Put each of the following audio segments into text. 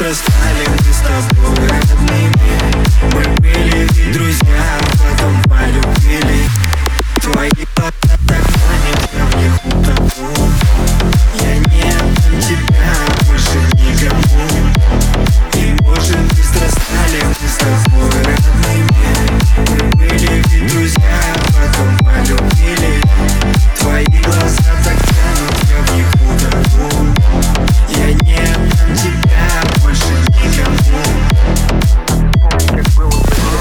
быстро стали мы с тобой родными. Мы были ведь друзья, потом полюбили. Твои глаза так манят, я в них утону. Я не отдам тебя больше никому. И может быстро стали мы с тобой родными. Мы были ведь друзья, потом полюбили. Твои глаза так тянут, я в них утону. Я не отдам тебя больше никому. Как было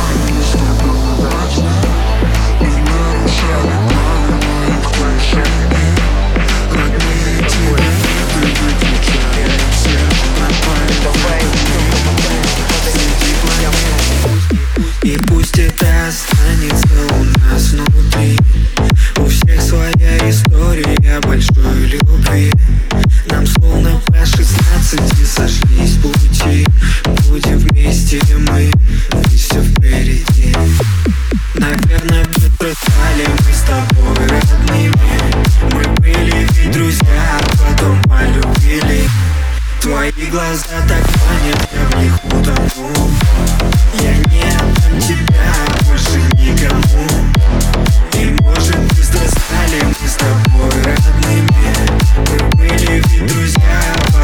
и пусть это останется у нас внутри. У всех своя история большой любви. Нам словно по 16 сошлись пути. Будем вместе мы, и все впереди. Наверное, быстро стали мы с тобой родными. Мы были ведь друзья, потом полюбили. Твои глаза так манят, я в них утону. Я не отдам тебя больше никому. И может быстро стали мы с тобой родными. Мы были ведь друзья,